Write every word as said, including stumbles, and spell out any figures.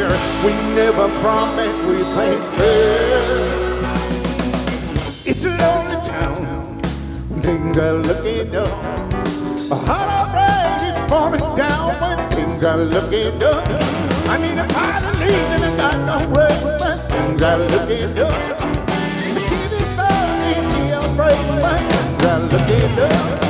fair. We never promised we things fair. It's a lonely town when things are looking up. A hot rain is pouring down when things are looking up. I need a pile of leaves and I got no way when things are looking up. So keep it burning, be afraid when things are looking up.